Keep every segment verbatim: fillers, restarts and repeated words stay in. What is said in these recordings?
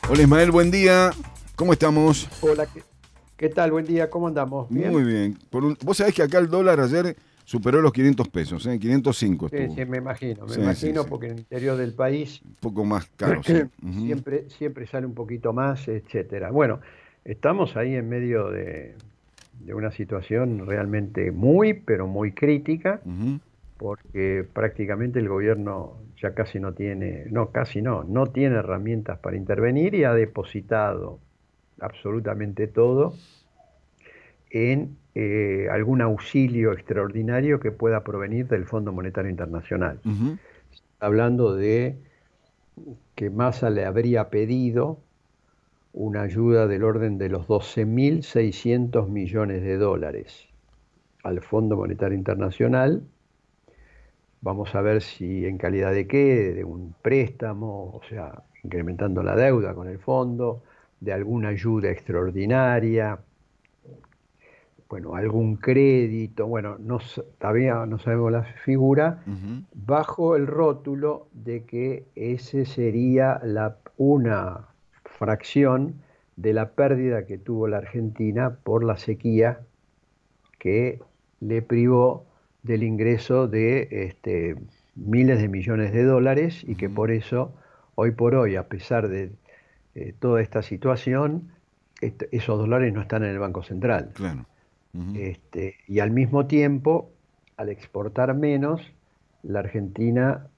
Hola Ismael, buen día. ¿Cómo estamos? Hola, ¿qué, qué tal? Buen día, ¿cómo andamos? Muy ¿Bien? bien. Por un- vos sabés que acá el dólar ayer superó los quinientos pesos, ¿eh? quinientos cinco Sí, estuvo. sí, me imagino, me Sí, sí, imagino sí. porque en el interior del país Un poco más caro, sí. Ujú. siempre, siempre sale un poquito más, etcétera. Bueno, estamos ahí en medio de, de una situación realmente muy, pero muy crítica, Ujú. porque prácticamente el gobierno ya casi no tiene, no, casi no, no tiene herramientas para intervenir y ha depositado absolutamente todo en eh, algún auxilio extraordinario que pueda provenir del Fondo Monetario Internacional. Ujú. Hablando de que Massa le habría pedido una ayuda del orden de los doce mil seiscientos millones de dólares al Fondo Monetario Internacional. Vamos a ver si en calidad de qué, de un préstamo, o sea, incrementando la deuda con el fondo, de alguna ayuda extraordinaria, bueno, algún crédito, bueno, no, s- todavía no sabemos la figura, Ujú. bajo el rótulo de que ese sería la, una fracción de la pérdida que tuvo la Argentina por la sequía que le privó del ingreso de este, miles de millones de dólares y que Ujú. por eso, hoy por hoy, a pesar de eh, toda esta situación, est- esos dólares no están en el Banco Central. Claro. Ujú. Este, y al mismo tiempo, al exportar menos, la Argentina,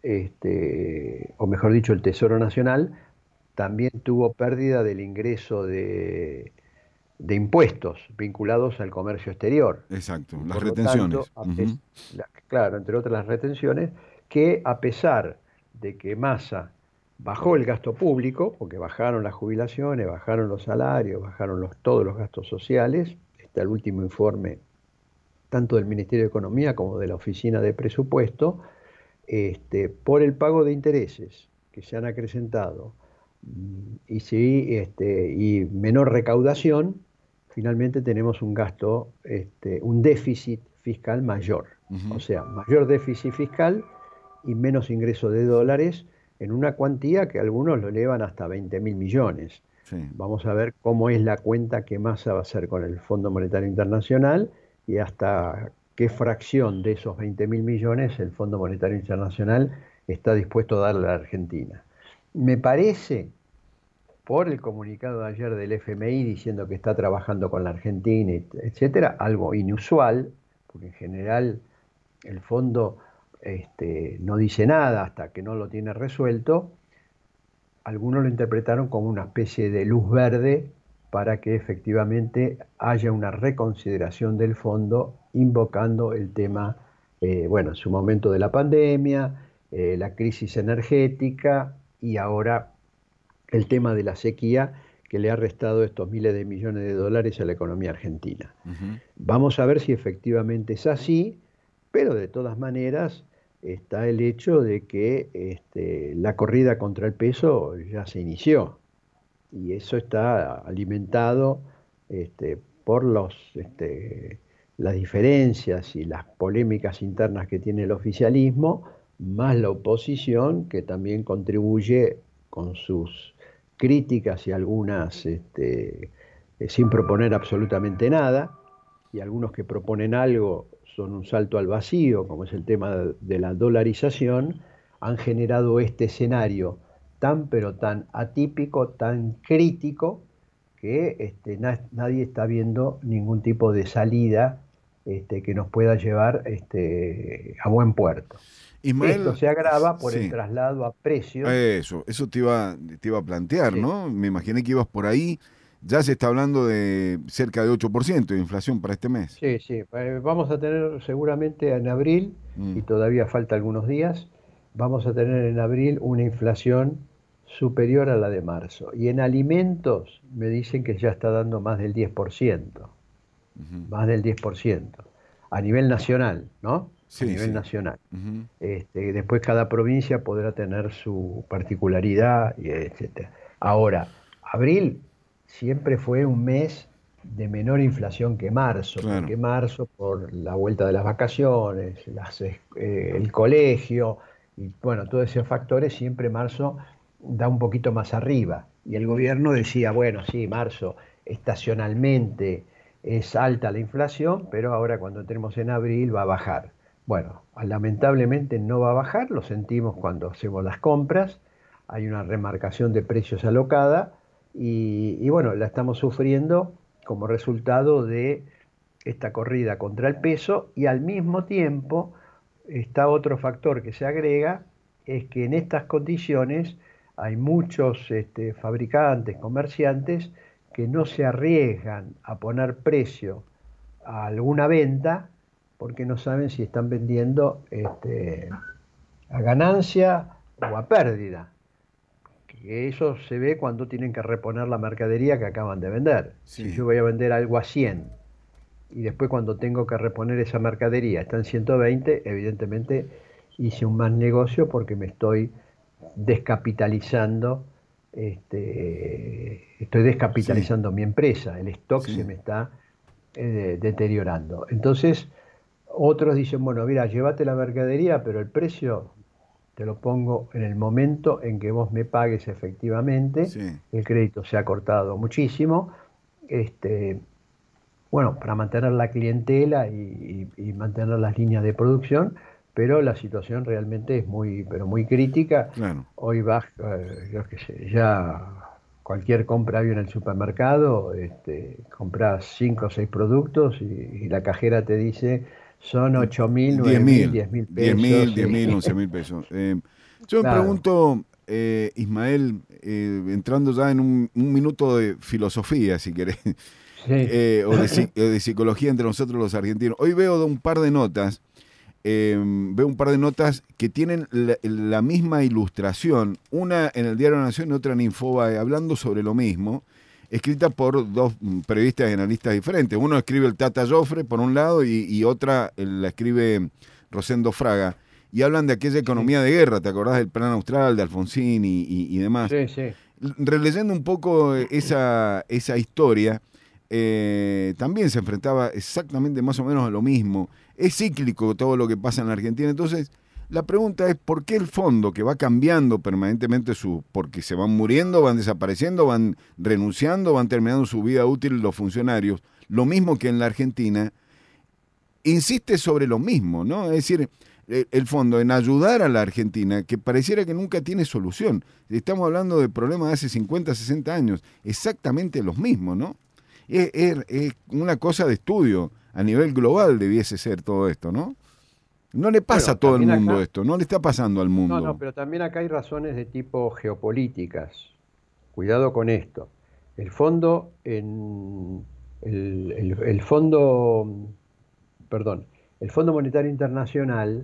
este, o mejor dicho, el Tesoro Nacional, también tuvo pérdida del ingreso de, de impuestos vinculados al comercio exterior. Exacto. Y Las por lo tanto, retenciones. a Ujú. pes- la- claro, entre otras las retenciones, que a pesar de que Massa bajó el gasto público, porque bajaron las jubilaciones, bajaron los salarios, bajaron los, todos los gastos sociales, está el último informe tanto del Ministerio de Economía como de la Oficina de Presupuesto, este, por el pago de intereses que se han acrecentado mm, y, sí, este, y menor recaudación, finalmente tenemos un gasto, este, un déficit fiscal mayor. O Ujú. sea, mayor déficit fiscal y menos ingreso de dólares en una cuantía que algunos lo elevan hasta veinte mil millones. Sí. Vamos a ver cómo es la cuenta que Massa va a hacer con el Fondo Monetario Internacional y hasta qué fracción de esos veinte mil millones el Fondo Monetario Internacional está dispuesto a darle a la Argentina. Me parece, por el comunicado de ayer del F M I diciendo que está trabajando con la Argentina, etcétera, algo inusual, porque en general el fondo este, no dice nada hasta que no lo tiene resuelto. Algunos lo interpretaron como una especie de luz verde para que efectivamente haya una reconsideración del fondo invocando el tema, eh, bueno, en su momento de la pandemia, eh, la crisis energética y ahora el tema de la sequía que le ha restado estos miles de millones de dólares a la economía argentina. Ujú. Vamos a ver si efectivamente es así, pero de todas maneras está el hecho de que este, la corrida contra el peso ya se inició y eso está alimentado este, por los, este, las diferencias y las polémicas internas que tiene el oficialismo, más la oposición que también contribuye con sus críticas y algunas este, eh, sin proponer absolutamente nada, y algunos que proponen algo son un salto al vacío, como es el tema de la dolarización, han generado este escenario tan pero tan atípico, tan crítico, que este, na- nadie está viendo ningún tipo de salida este, que nos pueda llevar este, a buen puerto. Esto Ismael, se agrava por el sí. traslado a precios. Eso, eso te iba, te iba a plantear, Sí, ¿no? Me imaginé que ibas por ahí. Ya se está hablando de cerca de ocho por ciento de inflación para este mes. sí, sí. Eh, vamos a tener seguramente en abril, Mm. y todavía falta algunos días, vamos a tener en abril una inflación superior a la de marzo. Y en alimentos me dicen que ya está dando más del diez por ciento, Ujú. más del diez por ciento, a nivel nacional, ¿no? A Sí, nivel sí. nacional. Ujú. Este, después cada provincia podrá tener su particularidad, y etcétera. Ahora, abril siempre fue un mes de menor inflación que marzo, Claro. porque marzo, por la vuelta de las vacaciones, las, eh, el colegio, y bueno, todos esos factores, siempre marzo da un poquito más arriba. Y el gobierno decía, bueno, sí, marzo, estacionalmente es alta la inflación, pero ahora cuando entremos en abril va a bajar. Bueno, lamentablemente no va a bajar, lo sentimos cuando hacemos las compras, hay una remarcación de precios alocada y, y bueno, la estamos sufriendo como resultado de esta corrida contra el peso y al mismo tiempo está otro factor que se agrega, es que en estas condiciones hay muchos este, fabricantes, comerciantes, que no se arriesgan a poner precio a alguna venta porque no saben si están vendiendo este, a ganancia o a pérdida. Que eso se ve cuando tienen que reponer la mercadería que acaban de vender. Sí. Si yo voy a vender algo a cien y después cuando tengo que reponer esa mercadería está en ciento veinte, evidentemente hice un mal negocio porque me estoy descapitalizando, este, estoy descapitalizando Sí. mi empresa, el stock Sí. se me está eh, deteriorando. Entonces, otros dicen, bueno, mira, llévate la mercadería, pero el precio te lo pongo en el momento en que vos me pagues efectivamente. Sí. El crédito se ha cortado muchísimo. Este, bueno, para mantener la clientela y, y, y mantener las líneas de producción, pero la situación realmente es muy, pero muy crítica. Claro. Hoy vas, eh, yo qué sé, ya cualquier compra hoy en el supermercado, este, compras cinco o seis productos y, y la cajera te dice son ocho mil, diez nueve mil, mil, diez mil diez mil, pesos. diez Sí. mil, once mil pesos. Eh, yo me Claro. pregunto, eh, Ismael, eh, entrando ya en un, un minuto de filosofía, si querés, Sí. eh, o, de, psi- o de psicología entre nosotros los argentinos. Hoy veo un par de notas, eh, veo un par de notas que tienen la, la misma ilustración, una en el Diario de la Nación y otra en Infobae, hablando sobre lo mismo, escrita por dos mm, periodistas y analistas diferentes. Uno escribe el Tata Joffre, por un lado, y, y otra eh, la escribe Rosendo Fraga. Y hablan de aquella Sí, economía de guerra, ¿te acordás del plan austral, de Alfonsín y, y- y demás? sí, sí. Releyendo un poco esa, esa historia, eh, también se enfrentaba exactamente más o menos a lo mismo. Es cíclico todo lo que pasa en la Argentina. Entonces, la pregunta es, ¿por qué el fondo que va cambiando permanentemente su... porque se van muriendo, van desapareciendo, van renunciando, van terminando su vida útil los funcionarios, lo mismo que en la Argentina, insiste sobre lo mismo, ¿no? Es decir, eh, el fondo en ayudar a la Argentina, que pareciera que nunca tiene solución. Estamos hablando de problemas de hace cincuenta, sesenta años, exactamente los mismos, ¿no? Es, es, es una cosa de estudio, a nivel global debiese ser todo esto, ¿no? No le pasa a Bueno, todo el también mundo acá, esto, no le está pasando al no, no, mundo. pero también acá hay razones de tipo geopolíticas. Cuidado con esto. El fondo en el, el- el fondo, perdón, el Fondo Monetario Internacional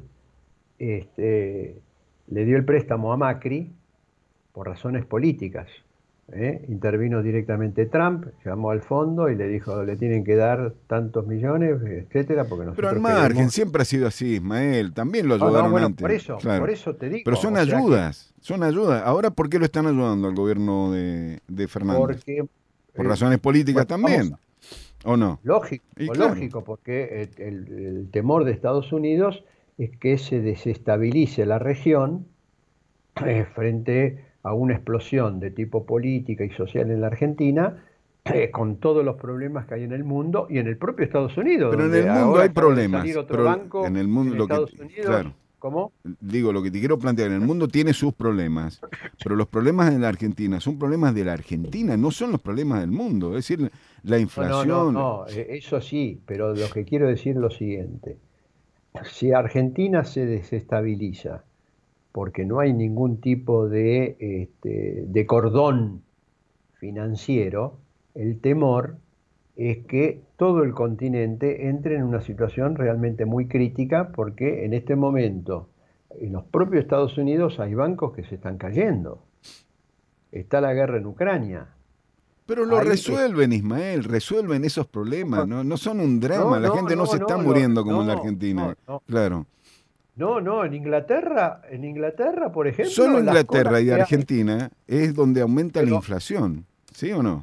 este, le dio el préstamo a Macri por razones políticas. ¿eh? Intervino directamente Trump, llamó al fondo y le dijo, le tienen que dar tantos millones, etcétera, porque Pero al nosotros margen, queremos. siempre ha sido así, Ismael, también lo No, no, ayudaron bueno, por antes, eso, por claro. eso te Pero digo, son o sea que, ayudas, son ayudas. Ahora, ¿por qué lo están ayudando al gobierno de, de Fernández? porque, Por eh, razones políticas bueno, vamos, también, ¿o no? lógico, Y claro, lógico, porque el, el- el temor de Estados Unidos es que se desestabilice la región eh, frente a una explosión de tipo política y social en la Argentina, eh, con todos los problemas que hay en el mundo y en el propio Estados Unidos, pero en el donde mundo ahora hay acaba de salir problemas, otro pero banco en el en mundo lo que, Estados Unidos. claro, ¿Cómo? digo, lo que te quiero plantear, en el mundo tiene sus problemas, pero los problemas en la Argentina son problemas de la Argentina, no son los problemas del mundo. Es decir, la No, no, no, inflación, no, eh, eso sí, pero lo que quiero decir es lo siguiente. Si Argentina se desestabiliza porque no hay ningún tipo de, este, de cordón financiero, el temor es que todo el continente entre en una situación realmente muy crítica porque en este momento en los propios Estados Unidos hay bancos que se están cayendo. Está la guerra en Ucrania. pero lo Hay, es- resuelven, Ismael, resuelven esos problemas, ¿no? No son un drama, no, la no, gente no se no, está no, lo- muriendo como en la no, Argentina, no, no. claro. No, no, en Inglaterra, en Inglaterra, por Solo ejemplo, las colas Inglaterra y que hay, Argentina es donde aumenta la pero inflación, ¿sí o no?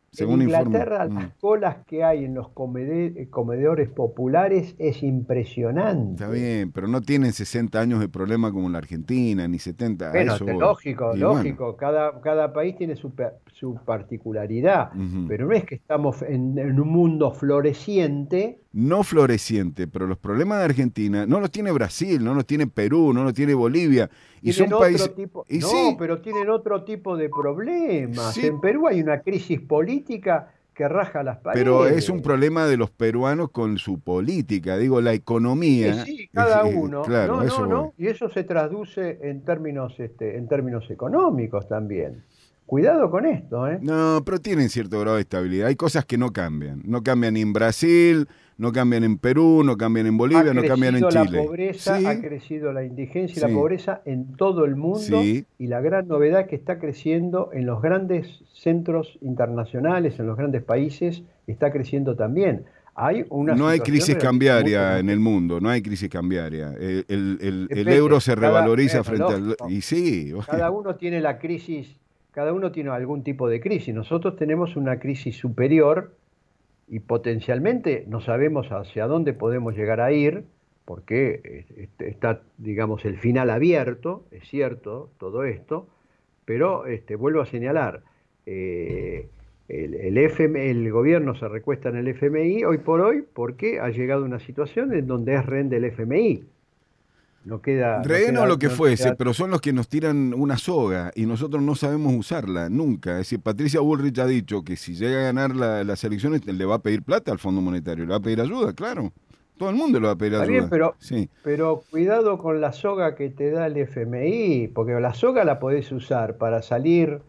según en informe. Inglaterra Mm. las colas que hay en los comede- comedores populares es impresionante. Está bien, pero no tienen sesenta años de problema como la Argentina, ni setenta, a Bueno, eso te- voy. lógico, Y lógico, bueno, cada, cada país tiene su, pe- su particularidad, ujú. pero no es que estamos en, en un mundo floreciente. No floreciente, pero los problemas de Argentina no los tiene Brasil, no los tiene Perú, no los tiene Bolivia, y Tienen son otro países, tipo, y no, sí, pero tienen otro tipo de problemas. sí, En Perú hay una crisis política que raja las pero es un paredes. problema de los peruanos con su política, digo, la Sí, economía, sí, es- cada eh, uno. claro, No, a eso no, voy. no. Y eso se traduce en términos, este, en términos económicos también. Cuidado con esto, ¿eh? No, pero tienen cierto grado de estabilidad. Hay cosas que no cambian. No cambian ni en Brasil, no cambian en Perú, no cambian en Ha Bolivia, no cambian en crecido la Chile. pobreza, ha Sí, crecido la indigencia y la sí, pobreza en todo el mundo sí. y la gran novedad es que está creciendo en los grandes centros internacionales, en los grandes países, está creciendo también. Hay una No hay situación crisis realmente muy cambiaria en el preocupante. mundo, no hay crisis cambiaria. El, el- el- el euro Depende, se cada, revaloriza bueno, frente al... lógico, Y sí, cada bueno, uno tiene la crisis, cada uno tiene algún tipo de crisis. Nosotros tenemos una crisis superior y potencialmente no sabemos hacia dónde podemos llegar a ir, porque eh, este, está, digamos, el final abierto, es cierto, todo esto, pero este, vuelvo a señalar, eh, el, el F M el gobierno se recuesta en el F M I hoy por hoy porque ha llegado a una situación en donde es rehén del F M I. No queda, no rehén o queda, lo que no fuese, queda. pero son los que nos tiran una soga y nosotros no sabemos usarla nunca. Es decir, Patricia Bullrich ha dicho que si llega a ganar la- las elecciones le va a pedir plata al Fondo Monetario, le va a pedir ayuda, claro. Todo el mundo le va a pedir Está bien, ayuda. pero, Sí. pero cuidado con la soga que te da el F M I, porque la soga la podés usar para salir,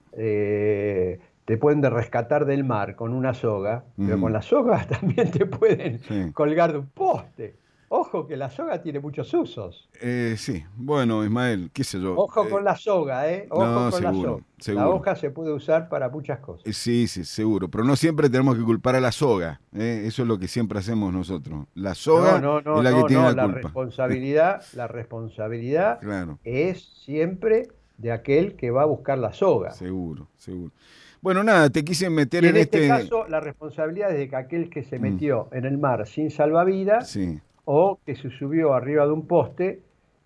eh, te pueden de rescatar del mar con una soga, pero Ujú. con la soga también te pueden Sí. colgar de un poste. Ojo que la soga tiene muchos usos. Eh, sí, bueno, Ismael, qué sé yo. Ojo eh, con la soga, ¿eh? Ojo no, con la seguro, soga. La seguro. hoja se puede usar para muchas cosas. Eh, Sí, sí, seguro. Pero no siempre tenemos que culpar a la soga. ¿eh? Eso es lo que siempre hacemos nosotros. La No, soga no, es no, la que no, tiene no. la La culpa. responsabilidad, la responsabilidad Claro, es siempre de aquel que va a buscar la soga. seguro, seguro. Bueno, nada, te quise meter Y en en este este... caso, la responsabilidad es de que aquel que se Mm, metió en el mar sin salvavidas sí. o que se subió arriba de un poste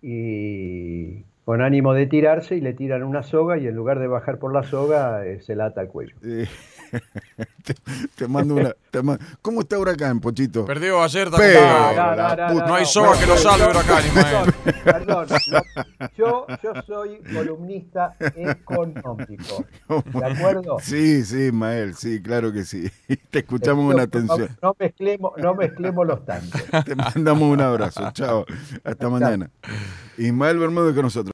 y con ánimo de tirarse y le tiran una soga y en lugar de bajar por la soga eh, se la ata al cuello. Eh, te, te mando una... te ma- ¿Cómo está Huracán, Pochito? Perdió ayer, está Pero, complicado. la puta- No hay soga que lo salve, Huracán, Ismael. Perdón, lo- yo, yo soy columnista económico. ¿De acuerdo? Sí, sí, Ismael, sí, claro que sí. Te escuchamos con Pero, por favor, atención. no mezclemos, no mezclemos los tantos. Te mandamos un abrazo. Chao. Hasta mañana. Ismael Bermúdez con nosotros.